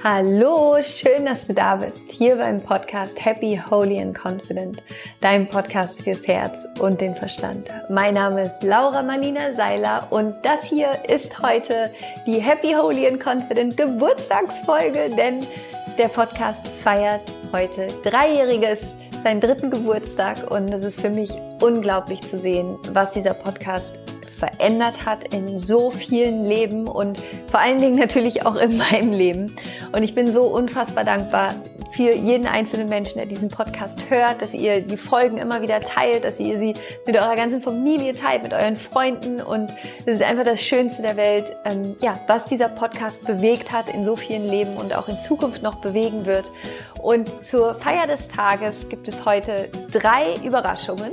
Hallo, schön, dass du da bist, hier beim Podcast Happy, Holy and Confident, dein Podcast fürs Herz und den Verstand. Mein Name ist Laura Marlina Seiler und das hier ist heute die Happy, Holy and Confident Geburtstagsfolge, denn der Podcast feiert heute seinen 3. Geburtstag und es ist für mich unglaublich zu sehen, was dieser Podcast verändert hat in so vielen Leben und vor allen Dingen natürlich auch in meinem Leben. Und ich bin so unfassbar dankbar für jeden einzelnen Menschen, der diesen Podcast hört, dass ihr die Folgen immer wieder teilt, dass ihr sie mit eurer ganzen Familie teilt, mit euren Freunden. Und das ist einfach das Schönste der Welt, was dieser Podcast bewegt hat in so vielen Leben und auch in Zukunft noch bewegen wird. Und zur Feier des Tages gibt es heute 3 Überraschungen.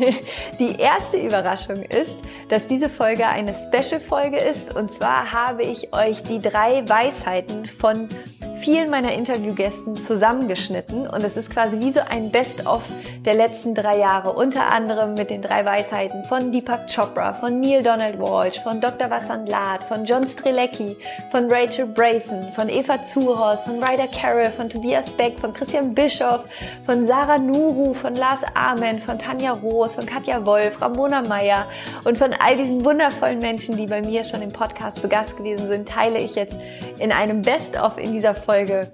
Die erste Überraschung ist, dass diese Folge eine Special-Folge ist. Und zwar habe ich euch die 3 Weisheiten von vielen meiner Interviewgästen zusammengeschnitten und es ist quasi wie so ein Best-of der letzten 3 Jahre, unter anderem mit den 3 Weisheiten von Deepak Chopra, von Neil Donald Walsch, von Dr. Vasant Lat, von John Strelecki, von Rachel Brathen, von Eva Zuhorst, von Ryder Carroll, von Tobias Beck, von Christian Bischoff, von Sarah Nuru, von Lars Ament, von Tanja Roos, von Katja Wolf, Ramona Meyer und von all diesen wundervollen Menschen, die bei mir schon im Podcast zu Gast gewesen sind, teile ich jetzt in einem Best-of in dieser Folge,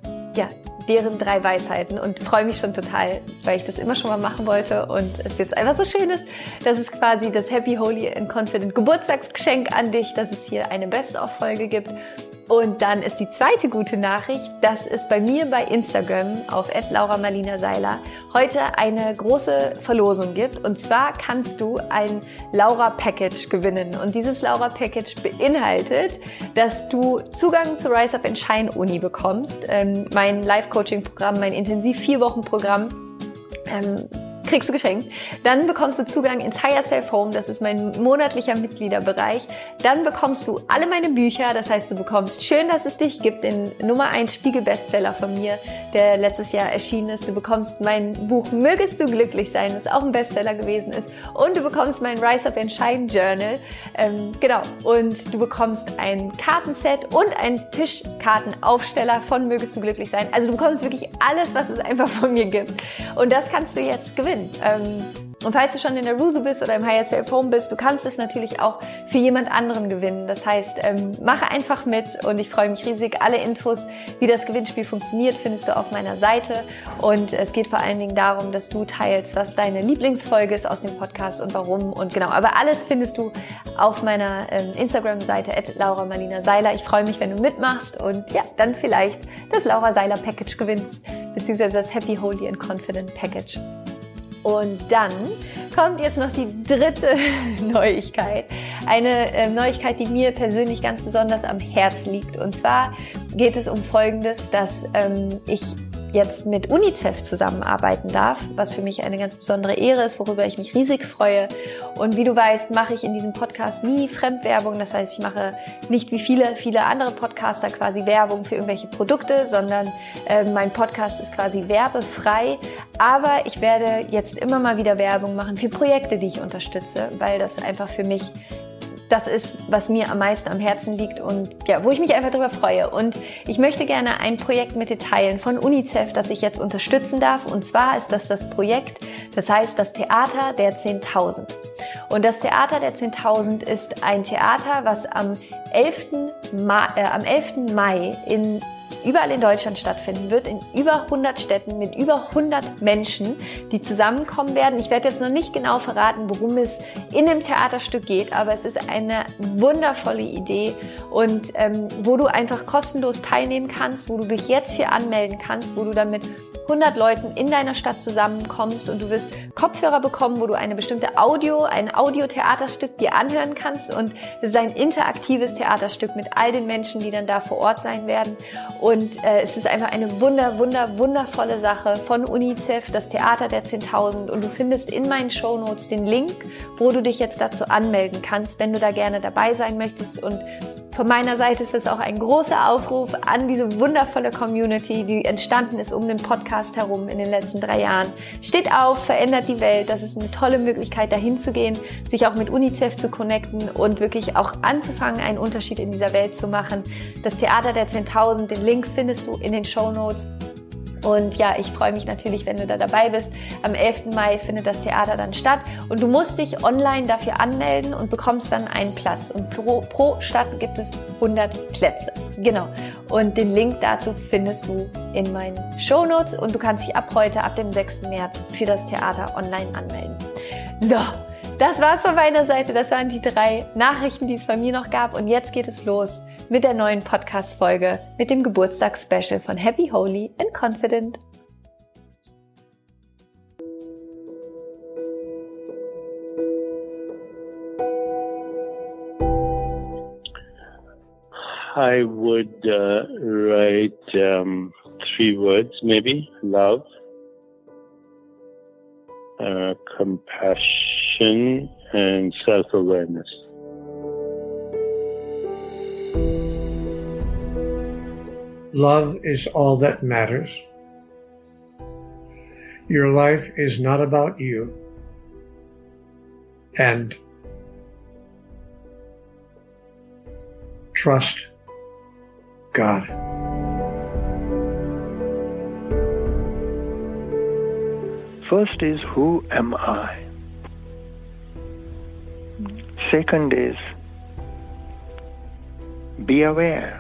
deren 3 Weisheiten und freue mich schon total, weil ich das immer schon mal machen wollte und es jetzt einfach so schön ist, dass es quasi das Happy, Holy and Confident Geburtstagsgeschenk an dich, dass es hier eine Best-of-Folge gibt. Und dann ist die zweite gute Nachricht, dass es bei mir bei Instagram auf @LauraMarlinaSeiler heute eine große Verlosung gibt. Und zwar kannst du ein Laura-Package gewinnen. Und dieses Laura-Package beinhaltet, dass du Zugang zur Rise Up and Shine Uni bekommst. Mein Live-Coaching-Programm, mein Intensiv-4-Wochen-Programm. Kriegst du geschenkt. Dann bekommst du Zugang ins Higher Self Home, das ist mein monatlicher Mitgliederbereich. Dann bekommst du alle meine Bücher, das heißt, du bekommst Schön, dass es dich gibt, den Nummer 1 Spiegel-Bestseller von mir, der letztes Jahr erschienen ist. Du bekommst mein Buch Mögest du glücklich sein, das auch ein Bestseller gewesen ist. Und du bekommst mein Rise Up and Shine Journal. Und du bekommst ein Kartenset und einen Tischkartenaufsteller von Mögest du glücklich sein. Also du bekommst wirklich alles, was es einfach von mir gibt. Und das kannst du jetzt gewinnen. Und falls du schon in der Rusu bist oder im Higher Self Home bist, du kannst es natürlich auch für jemand anderen gewinnen. Das heißt, mache einfach mit und ich freue mich riesig. Alle Infos, wie das Gewinnspiel funktioniert, findest du auf meiner Seite. Und es geht vor allen Dingen darum, dass du teilst, was deine Lieblingsfolge ist aus dem Podcast und warum. Und genau, aber alles findest du auf meiner Instagram-Seite @LauraMarlinaSeiler. Ich freue mich, wenn du mitmachst und dann vielleicht das Laura Seiler Package gewinnst, beziehungsweise das Happy, Holy and Confident Package. Und dann kommt jetzt noch die 3. Neuigkeit. Eine Neuigkeit, die mir persönlich ganz besonders am Herzen liegt. Und zwar geht es um Folgendes, dass ich jetzt mit UNICEF zusammenarbeiten darf, was für mich eine ganz besondere Ehre ist, worüber ich mich riesig freue. Und wie du weißt, mache ich in diesem Podcast nie Fremdwerbung. Das heißt, ich mache nicht wie viele andere Podcaster quasi Werbung für irgendwelche Produkte, sondern mein Podcast ist quasi werbefrei. Aber ich werde jetzt immer mal wieder Werbung machen für Projekte, die ich unterstütze, weil das einfach für mich das ist, was mir am meisten am Herzen liegt und wo ich mich einfach darüber freue. Und ich möchte gerne ein Projekt mit dir teilen von UNICEF, das ich jetzt unterstützen darf. Und zwar ist das Projekt, das heißt das Theater der 10.000. Und das Theater der 10.000 ist ein Theater, was am 11. Mai überall in Deutschland stattfinden wird, in über 100 Städten mit über 100 Menschen, die zusammenkommen werden. Ich werde jetzt noch nicht genau verraten, worum es in dem Theaterstück geht, aber es ist eine wundervolle Idee und wo du einfach kostenlos teilnehmen kannst, wo du dich jetzt für anmelden kannst, wo du dann mit 100 Leuten in deiner Stadt zusammenkommst und du wirst Kopfhörer bekommen, wo du ein Audio-Theaterstück dir anhören kannst und es ist ein interaktives Theaterstück mit all den Menschen, die dann da vor Ort sein werden und es ist einfach eine wundervolle Sache von UNICEF, das Theater der 10.000 und du findest in meinen Shownotes den Link, wo du dich jetzt dazu anmelden kannst, wenn du da gerne dabei sein möchtest und Von meiner Seite ist es auch ein großer Aufruf an diese wundervolle Community, die entstanden ist um den Podcast herum in den letzten 3 Jahren. Steht auf, verändert die Welt. Das ist eine tolle Möglichkeit, dahin zu gehen, sich auch mit UNICEF zu connecten und wirklich auch anzufangen, einen Unterschied in dieser Welt zu machen. Das Theater der 10.000, den Link findest du in den Shownotes. Und ja, ich freue mich natürlich, wenn du da dabei bist. Am 11. Mai findet das Theater dann statt und du musst dich online dafür anmelden und bekommst dann einen Platz. Und pro Stadt gibt es 100 Plätze. Genau. Und den Link dazu findest du in meinen Shownotes und du kannst dich ab heute, ab dem 6. März für das Theater online anmelden. So, das war's von meiner Seite. Das waren die 3 Nachrichten, die es bei mir noch gab. Und jetzt geht es los mit der neuen Podcast-Folge, mit dem Geburtstagsspecial von Happy, Holy and Confident. I would write 3 words, maybe. Love, compassion, and self-awareness. Love is all that matters. Your life is not about you. And trust God. First is, who am I? Second is, be aware.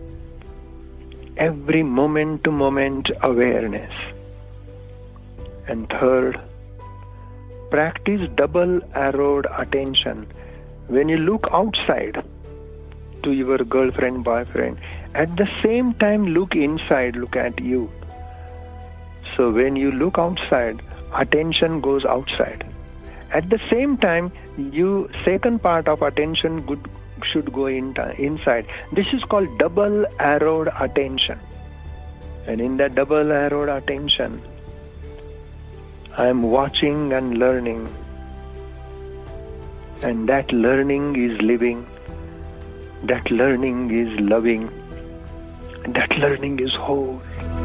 Every moment to moment awareness. And third, practice double-arrowed attention. When you look outside to your girlfriend, boyfriend, at the same time look inside, look at you. So when you look outside, attention goes outside. At the same time, second part of attention should go inside. This is called double-arrowed attention. And in that double-arrowed attention, I am watching and learning. And that learning is living. That learning is loving. That learning is whole.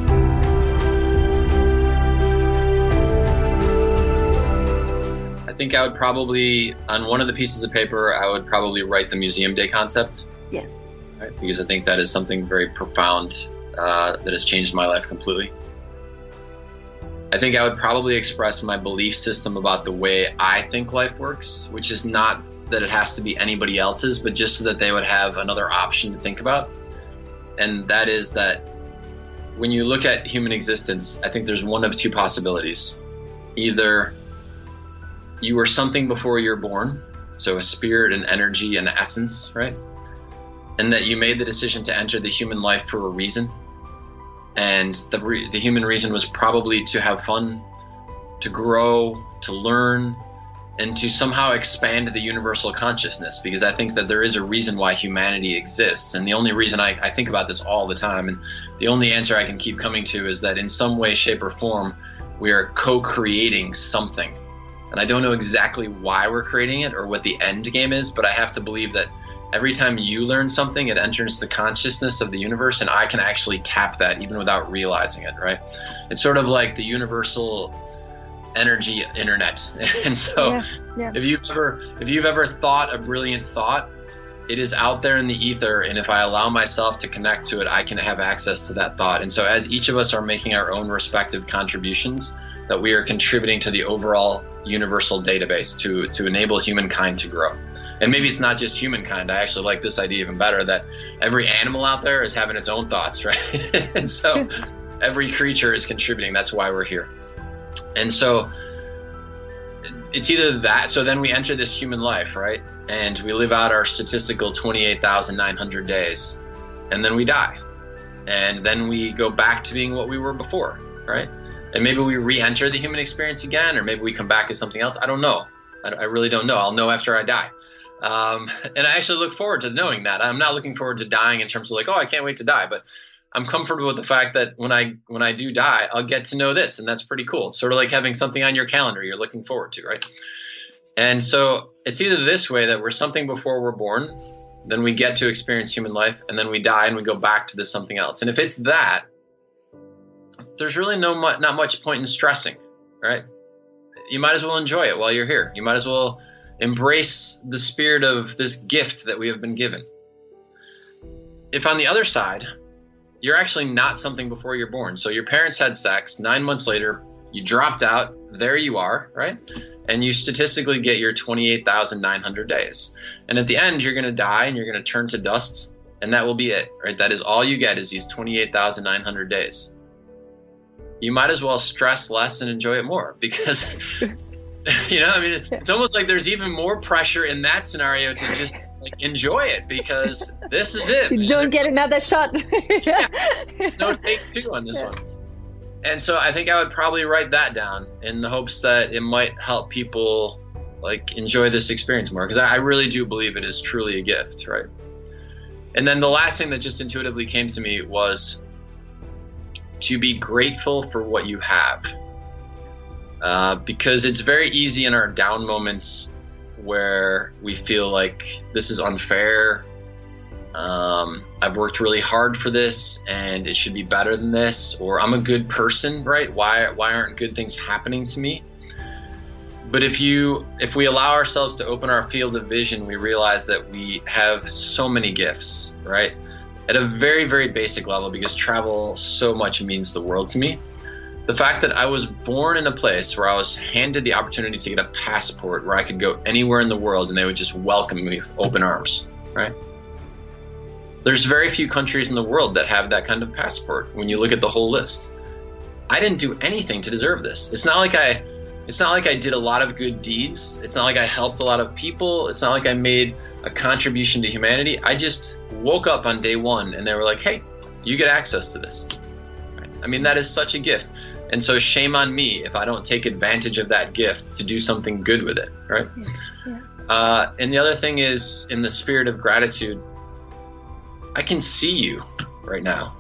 I think I would probably, on one of the pieces of paper, I would probably write the Museum Day concept. Yes. Right? Because I think that is something very profound that has changed my life completely. I think I would probably express my belief system about the way I think life works, which is not that it has to be anybody else's, but just so that they would have another option to think about. And that is that when you look at human existence, I think there's one of 2 possibilities. Either you were something before you're born, so a spirit and energy and essence, right? And that you made the decision to enter the human life for a reason. And the human reason was probably to have fun, to grow, to learn, and to somehow expand the universal consciousness, because I think that there is a reason why humanity exists. And the only reason I think about this all the time, and the only answer I can keep coming to, is that in some way, shape, or form, we are co-creating something. And I don't know exactly why we're creating it or what the end game is, but I have to believe that every time you learn something, it enters the consciousness of the universe, and I can actually tap that even without realizing it, right? It's sort of like the universal energy internet. And so if you've ever thought a brilliant thought, it is out there in the ether, and if I allow myself to connect to it, I can have access to that thought. And so as each of us are making our own respective contributions, that we are contributing to the overall universal database to enable humankind to grow. And maybe it's not just humankind. I actually like this idea even better, that every animal out there is having its own thoughts, right? And so every creature is contributing. That's why we're here. And so it's either that, so then we enter this human life, right? And we live out our statistical 28,900 days, and then we die. And then we go back to being what we were before, right? And maybe we re-enter the human experience again, or maybe we come back as something else. I don't know. I really don't know. I'll know after I die. And I actually look forward to knowing that. I'm not looking forward to dying in terms of like, oh, I can't wait to die. But I'm comfortable with the fact that when I do die, I'll get to know this. And that's pretty cool. It's sort of like having something on your calendar you're looking forward to, right? And so it's either this way, that we're something before we're born, then we get to experience human life, and then we die and we go back to this something else. And if it's that, there's really not much point in stressing, right? You might as well enjoy it while you're here. You might as well embrace the spirit of this gift that we have been given. If on the other side, you're actually not something before you're born. So your parents had sex, 9 months later, you dropped out, there you are, right? And you statistically get your 28,900 days. And at the end, you're going to die and you're going to turn to dust, and that will be it, right? That is all you get, is these 28,900 days. You might as well stress less and enjoy it more, because, you know, I mean, it's almost like there's even more pressure in that scenario to just like enjoy it, because this is it. You don't get another shot. There's no take two on this one. And so I think I would probably write that down in the hopes that it might help people like enjoy this experience more, because I really do believe it is truly a gift, right? And then the last thing that just intuitively came to me was to be grateful for what you have, because it's very easy in our down moments where we feel like this is unfair. I've worked really hard for this and it should be better than this, or I'm a good person, right? Why aren't good things happening to me? But if we allow ourselves to open our field of vision, we realize that we have so many gifts, right? At a very, very basic level, because travel so much means the world to me. The fact that I was born in a place where I was handed the opportunity to get a passport where I could go anywhere in the world and they would just welcome me with open arms, right? There's very few countries in the world that have that kind of passport when you look at the whole list. I didn't do anything to deserve this. It's not like I did a lot of good deeds. It's not like I helped a lot of people. It's not like I made a contribution to humanity. I just woke up on day one and they were like, hey, you get access to this. Right? I mean, that is such a gift. And so shame on me if I don't take advantage of that gift to do something good with it, right? Yeah. And the other thing is, in the spirit of gratitude, I can see you right now.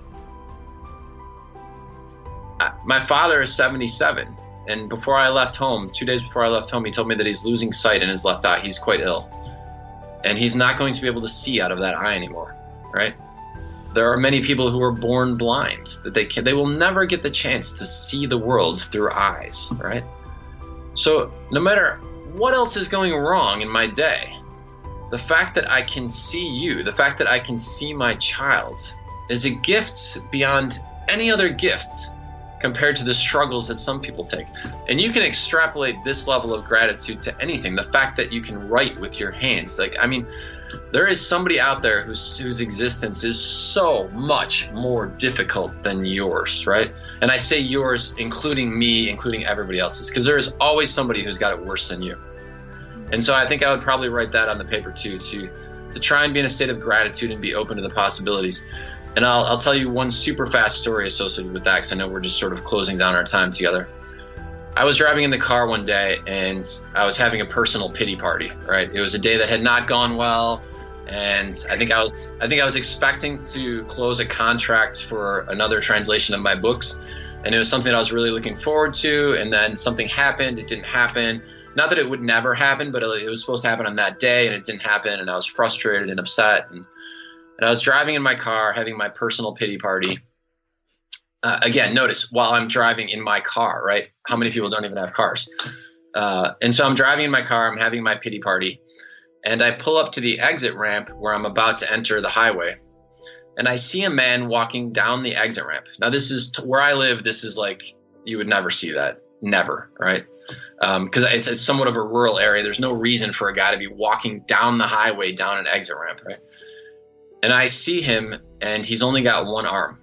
My father is 77, and before I left home, 2 days before I left home, he told me that he's losing sight in his left eye. He's quite ill, and he's not going to be able to see out of that eye anymore, right? There are many people who are born blind, that they will never get the chance to see the world through eyes, right? So no matter what else is going wrong in my day, the fact that I can see you, the fact that I can see my child, is a gift beyond any other gift compared to the struggles that some people take. And you can extrapolate this level of gratitude to anything. The fact that you can write with your hands. Like, I mean, there is somebody out there whose existence is so much more difficult than yours, right? And I say yours, including me, including everybody else's, because there is always somebody who's got it worse than you. And so I think I would probably write that on the paper too, to try and be in a state of gratitude and be open to the possibilities. And I'll tell you one super fast story associated with that, because I know we're just sort of closing down our time together. I was driving in the car one day and I was having a personal pity party, right? It was a day that had not gone well, and I think I was expecting to close a contract for another translation of my books, and it was something that I was really looking forward to, and then something happened. It didn't happen. Not that it would never happen, but it was supposed to happen on that day, and it didn't happen, and I was frustrated and upset. And I was driving in my car, having my personal pity party. Again, notice, while I'm driving in my car, right? How many people don't even have cars? And so I'm driving in my car, I'm having my pity party, and I pull up to the exit ramp where I'm about to enter the highway, and I see a man walking down the exit ramp. Now, this is where I live. This is like, you would never see that. Never, right? Because it's somewhat of a rural area. There's no reason for a guy to be walking down the highway, down an exit ramp, right? And I see him, and he's only got one arm.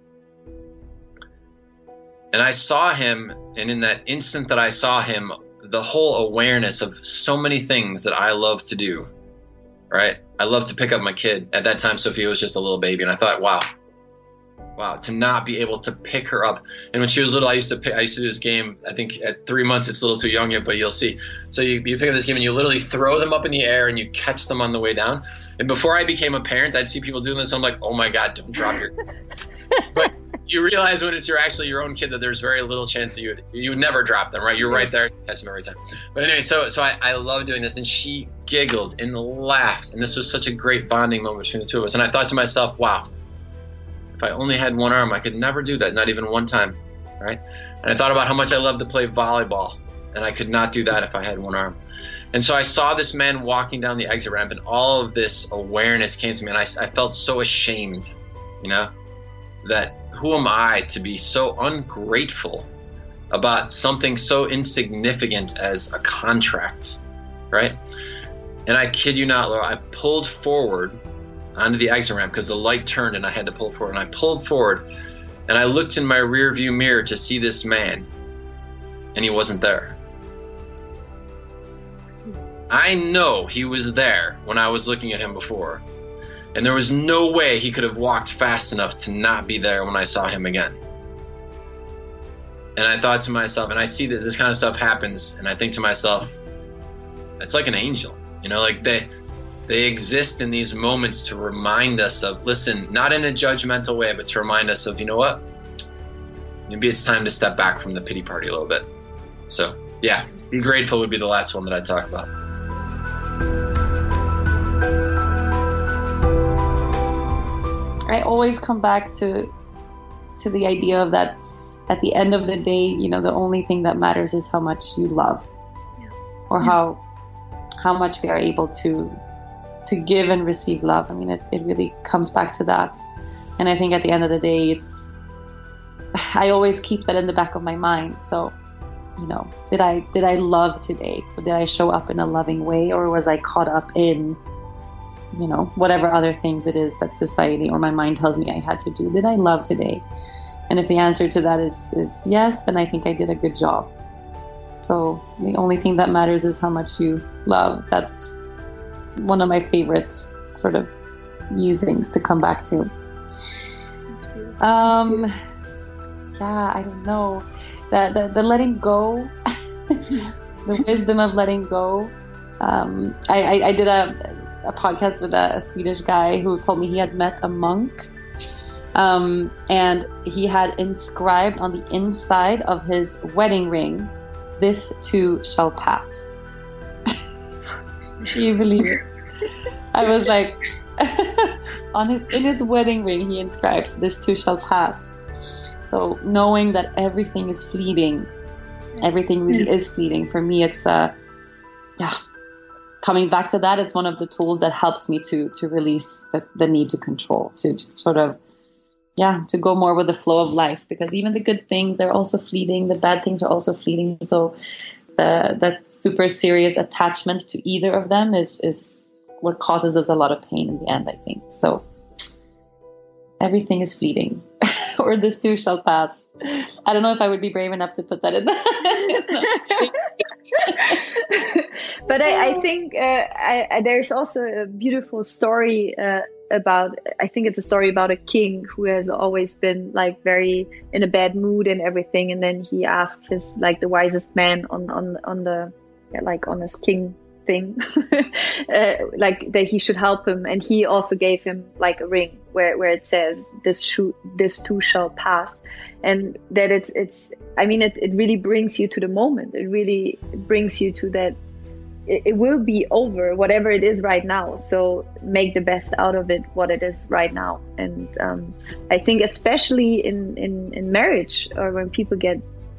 And I saw him, and in that instant that I saw him, the whole awareness of so many things that I love to do, right? I love to pick up my kid. At that time, Sophia was just a little baby, and I thought, wow, to not be able to pick her up. And when she was little, I used to do this game. I think at 3 months, it's a little too young yet, but you'll see. So you pick up this game and you literally throw them up in the air and you catch them on the way down. And before I became a parent, I'd see people doing this. I'm like, oh my God, don't drop your. But you realize when it's actually your own kid that there's very little chance that you would never drop them, right? You're right there, catch them every time. But anyway, so I love doing this, and she giggled and laughed, and this was such a great bonding moment between the two of us. And I thought to myself, wow, if I only had one arm, I could never do that, not even one time, right? And I thought about how much I love to play volleyball, and I could not do that if I had one arm. And so I saw this man walking down the exit ramp, and all of this awareness came to me, and I felt so ashamed, that who am I to be so ungrateful about something so insignificant as a contract, right? And I kid you not, Laura, I pulled forward onto the exit ramp because the light turned and I had to pull forward. And I pulled forward and I looked in my rear view mirror to see this man, and he wasn't there. I know he was there when I was looking at him before, and there was no way he could have walked fast enough to not be there when I saw him again. And I thought to myself, and I see that this kind of stuff happens, and I think to myself, it's like an angel, like they exist in these moments to remind us of, listen, not in a judgmental way, but to remind us of, you know what, maybe it's time to step back from the pity party a little bit. So yeah, be grateful would be the last one that I'd talk about. I always come back to the idea of that at the end of the day, the only thing that matters is how much you love, or how much we are able to give and receive love. I mean, it really comes back to that. And I think at the end of the day, I always keep that in the back of my mind. So, did I love today? Did I show up in a loving way, or was I caught up in, whatever other things it is that society or my mind tells me I had to do? Did I love today? And if the answer to that is yes, then I think I did a good job. So the only thing that matters is how much you love. That's one of my favorite sort of musings to come back to. Yeah, I don't know. The letting go, the wisdom of letting go. I did a podcast with a Swedish guy who told me he had met a monk, and he had inscribed on the inside of his wedding ring, "This too shall pass." Do you believe it? I was like, in his wedding ring he inscribed, "This too shall pass." So knowing that everything is fleeting, everything really is fleeting. For me, it's coming back to that, it's one of the tools that helps me to release the need to control, to sort of, to go more with the flow of life, because even the good things, they're also fleeting. The bad things are also fleeting. So that super serious attachment to either of them is what causes us a lot of pain in the end, I think. So everything is fleeting, or this too shall pass. I don't know if I would be brave enough to put that in But I think there's also a beautiful story about, I think it's a story about a king who has always been like very in a bad mood and everything, and then he asked his the wisest man on his king thing that he should help him, and he also gave him like a ring where it says this too shall pass, and that it really brings you to the moment. It really brings you to that it will be over, whatever it is right now. So make the best out of it, what it is right now. And I think especially in marriage, or when people get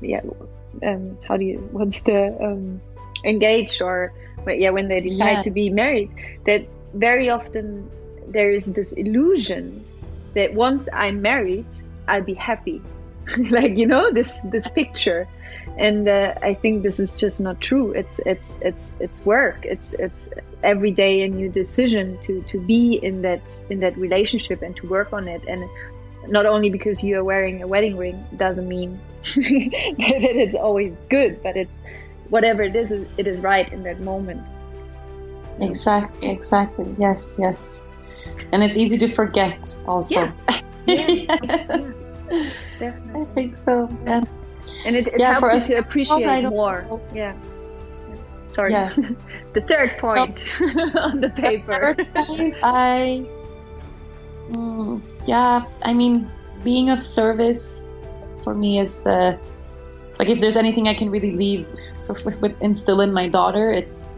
engaged, or when they decide to be married, that very often there is this illusion that once I'm married, I'll be happy. this picture. And I think this is just not true. It's work. It's every day a new decision to be in that relationship and to work on it. And not only because you are wearing a wedding ring doesn't mean that it's always good, but it's whatever it is right in that moment. Exactly. Yes. And it's easy to forget also. Yeah. Definitely. I think so. Yeah. And it helps you to appreciate more. Yeah. Sorry. Yeah. The third point on the paper. The third point, being of service for me is if there's anything I can really leave, instill in my daughter, it's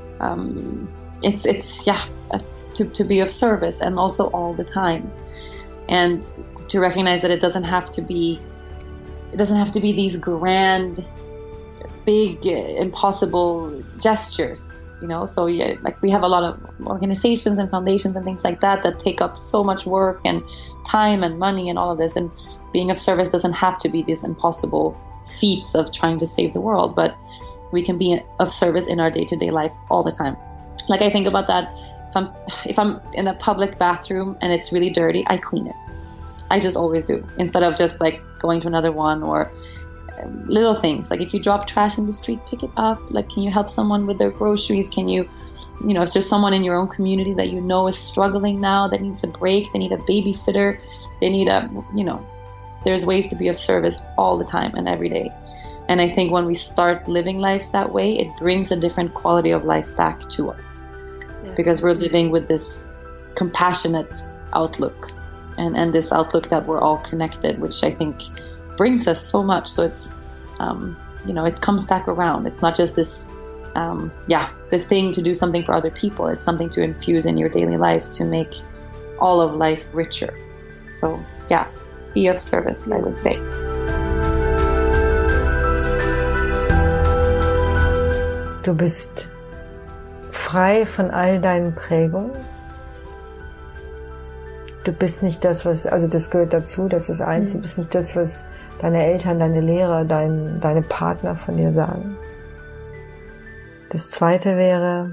to be of service, and also all the time, and to recognize that it doesn't have to be these grand, big, impossible gestures, so we have a lot of organizations and foundations and things like that take up so much work and time and money and all of this, and being of service doesn't have to be these impossible feats of trying to save the world, but we can be of service in our day-to-day life all the time. Like, I think about that, if I'm in a public bathroom and it's really dirty, I clean it. I just always do, instead of just like going to another one, or little things like if you drop trash in the street, pick it up. Like, can you help someone with their groceries? Can you if there's someone in your own community that is struggling now, that needs a break, they need a babysitter, they need there's ways to be of service all the time and every day. And I think when we start living life that way, it brings a different quality of life back to us, because we're living with this compassionate outlook, and this outlook that we're all connected, which I think brings us so much. So it's, it comes back around. It's not just this, this thing to do something for other people. It's something to infuse in your daily life to make all of life richer. So be of service, I would say. Du bist frei von all deinen Prägungen. Du bist nicht das, das gehört dazu, das ist eins, du bist nicht das, was deine Eltern, deine Lehrer, deine Partner von dir sagen. Das zweite wäre,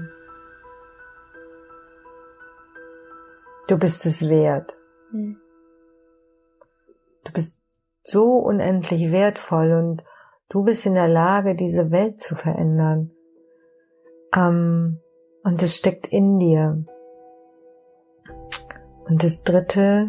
du bist es wert. Du bist so unendlich wertvoll und du bist in der Lage, diese Welt zu verändern. Und es steckt in dir. Und das dritte,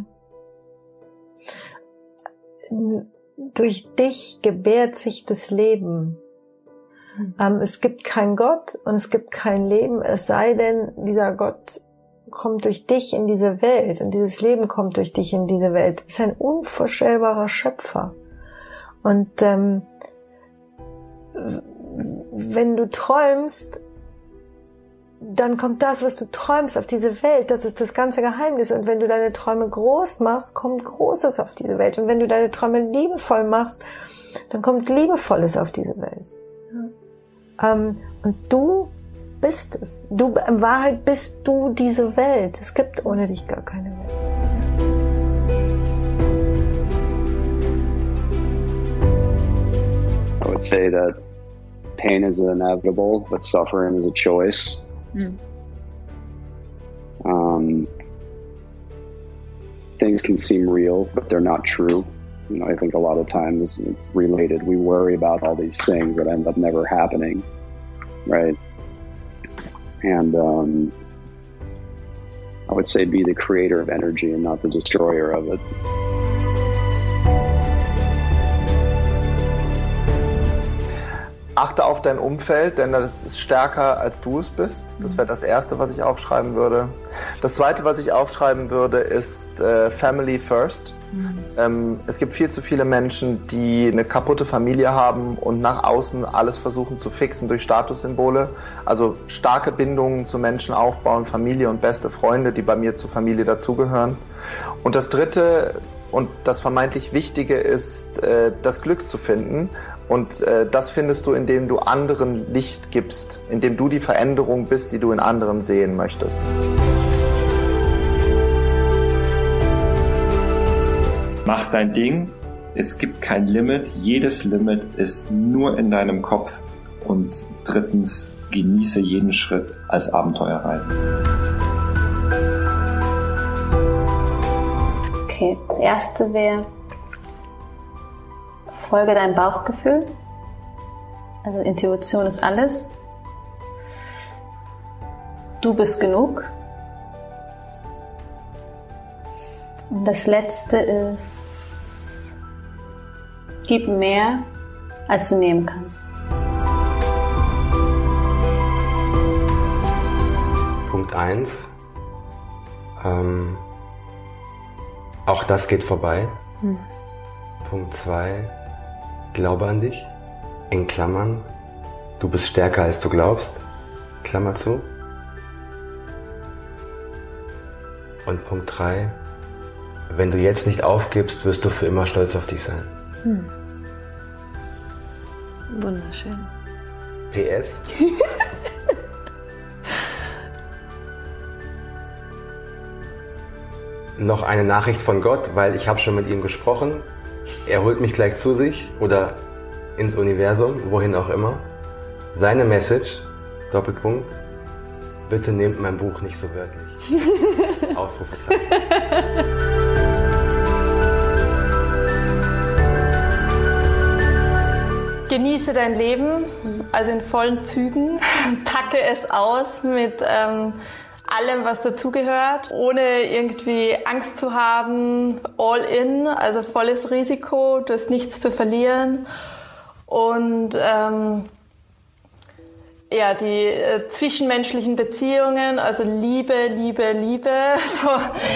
durch dich gebärt sich das Leben. Es gibt keinen Gott und es gibt kein Leben, es sei denn, dieser Gott kommt durch dich in diese Welt und dieses Leben kommt durch dich in diese Welt. Du bist ein unvorstellbarer Schöpfer. Und wenn du träumst, dann kommt das, was du träumst, auf diese Welt. Das ist das ganze Geheimnis. Und wenn du deine Träume groß machst, kommt Großes auf diese Welt. Und wenn du deine Träume liebevoll machst, dann kommt Liebevolles auf diese Welt. Und du bist es. In Wahrheit bist du diese Welt. Es gibt ohne dich gar keine Welt. I would say that pain is inevitable, but suffering is a choice. Things can seem real, but they're not true. I think a lot of times it's related. We worry about all these things that end up never happening, right? And I would say be the creator of energy and not the destroyer of it. Achte auf dein Umfeld, denn das ist stärker, als du es bist. Das wäre das Erste, was ich aufschreiben würde. Das Zweite, was ich aufschreiben würde, ist Family First. Es gibt viel zu viele Menschen, die eine kaputte Familie haben und nach außen alles versuchen zu fixen durch Statussymbole. Also starke Bindungen zu Menschen aufbauen, Familie und beste Freunde, die bei mir zur Familie dazugehören. Und das Dritte und das vermeintlich Wichtige ist, das Glück zu finden. Und das findest du, indem du anderen Licht gibst, indem du die Veränderung bist, die du in anderen sehen möchtest. Mach dein Ding, es gibt kein Limit, jedes Limit ist nur in deinem Kopf. Und drittens, genieße jeden Schritt als Abenteuerreise. Okay, das erste wäre, folge deinem Bauchgefühl. Also Intuition ist alles. Du bist genug. Und das letzte ist, gib mehr, als du nehmen kannst. Punkt 1. Auch das geht vorbei. Punkt 2, glaube an dich, in Klammern, du bist stärker als du glaubst, Klammer zu. Und Punkt 3, wenn du jetzt nicht aufgibst, wirst du für immer stolz auf dich sein. Wunderschön. PS. Noch eine Nachricht von Gott, weil ich habe schon mit ihm gesprochen. Er holt mich gleich zu sich oder ins Universum, wohin auch immer. Seine Message, Doppelpunkt, bitte nehmt mein Buch nicht so wörtlich. Ausrufezeichen. Genieße dein Leben, also in vollen Zügen, packe es aus mit allem, was dazugehört, ohne irgendwie Angst zu haben, all in, also volles Risiko, du hast nichts zu verlieren. Und die zwischenmenschlichen Beziehungen, also Liebe, so,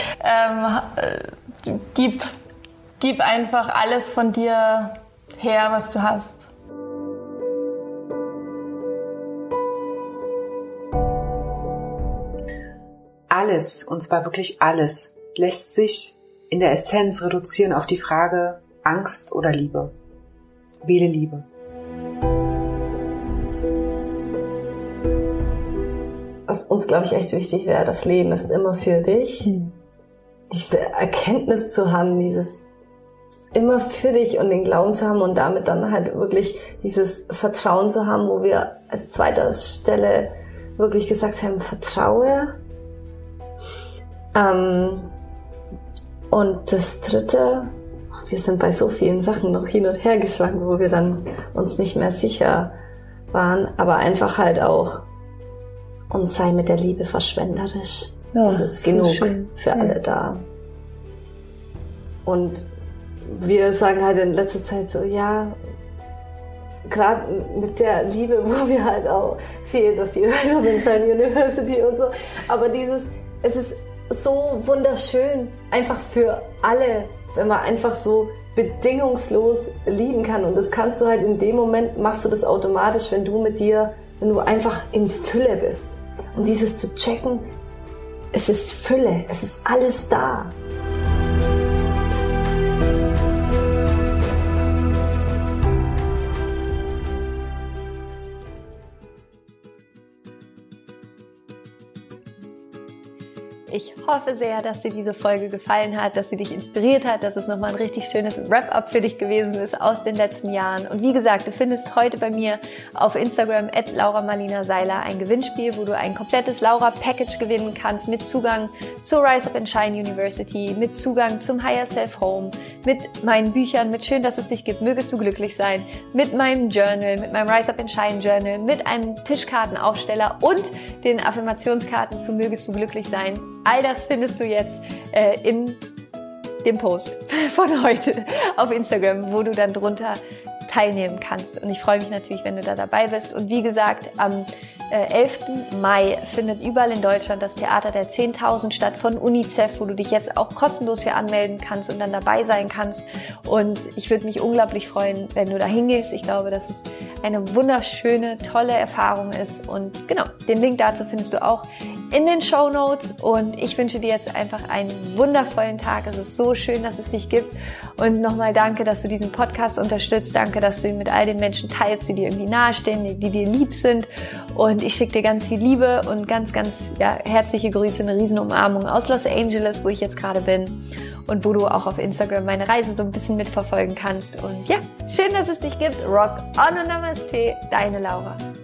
gib einfach alles von dir her, was du hast. Alles, und zwar wirklich alles, lässt sich in der Essenz reduzieren auf die Frage Angst oder Liebe. Wähle Liebe. Was uns, glaube ich, echt wichtig wäre, das Leben ist immer für dich. Diese Erkenntnis zu haben, dieses ist immer für dich und den Glauben zu haben und damit dann halt wirklich dieses Vertrauen zu haben, wo wir als zweiter Stelle wirklich gesagt haben, vertraue. Und das dritte, wir sind bei so vielen Sachen noch hin und her geschwankt, wo wir dann uns nicht mehr sicher waren, aber einfach halt auch, und sei mit der Liebe verschwenderisch. Ja, es ist genug für alle da. Und wir sagen halt in letzter Zeit so, ja, gerade mit der Liebe, wo wir halt auch viel durch die Rise of Enshine University und so, aber es ist so wunderschön, einfach für alle, wenn man einfach so bedingungslos lieben kann. Und das kannst du halt in dem Moment, machst du das automatisch, wenn du einfach in Fülle bist. Und dieses zu checken, es ist Fülle, es ist alles da. Ich hoffe sehr, dass dir diese Folge gefallen hat, dass sie dich inspiriert hat, dass es nochmal ein richtig schönes Wrap-up für dich gewesen ist aus den letzten Jahren. Und wie gesagt, du findest heute bei mir auf Instagram @LauraMarlina-Seiler ein Gewinnspiel, wo du ein komplettes Laura-Package gewinnen kannst mit Zugang zur Rise of Enshine University, mit Zugang zum Higher Self Home, mit meinen Büchern, mit Schön, dass es dich gibt, mögest du glücklich sein, mit meinem Journal, mit meinem Rise of Enshine Journal, mit einem Tischkartenaufsteller und den Affirmationskarten zu Mögest du glücklich sein. All das findest du jetzt in dem Post von heute auf Instagram, wo du dann drunter teilnehmen kannst. Und ich freue mich natürlich, wenn du da dabei bist. Und wie gesagt, am 11. Mai findet überall in Deutschland das Theater der 10.000 statt von UNICEF, wo du dich jetzt auch kostenlos für anmelden kannst und dann dabei sein kannst. Und ich würde mich unglaublich freuen, wenn du da hingehst. Ich glaube, dass es eine wunderschöne, tolle Erfahrung ist. Und genau, den Link dazu findest du auch in den Shownotes. Und ich wünsche dir jetzt einfach einen wundervollen Tag. Es ist so schön, dass es dich gibt. Und nochmal danke, dass du diesen Podcast unterstützt. Danke, dass du ihn mit all den Menschen teilst, die dir irgendwie nahestehen, die dir lieb sind. Und ich schicke dir ganz viel Liebe und ganz, ganz herzliche Grüße, eine Riesenumarmung aus Los Angeles, wo ich jetzt gerade bin und wo du auch auf Instagram meine Reise so ein bisschen mitverfolgen kannst. Und ja, schön, dass es dich gibt. Rock on und Namaste, deine Laura.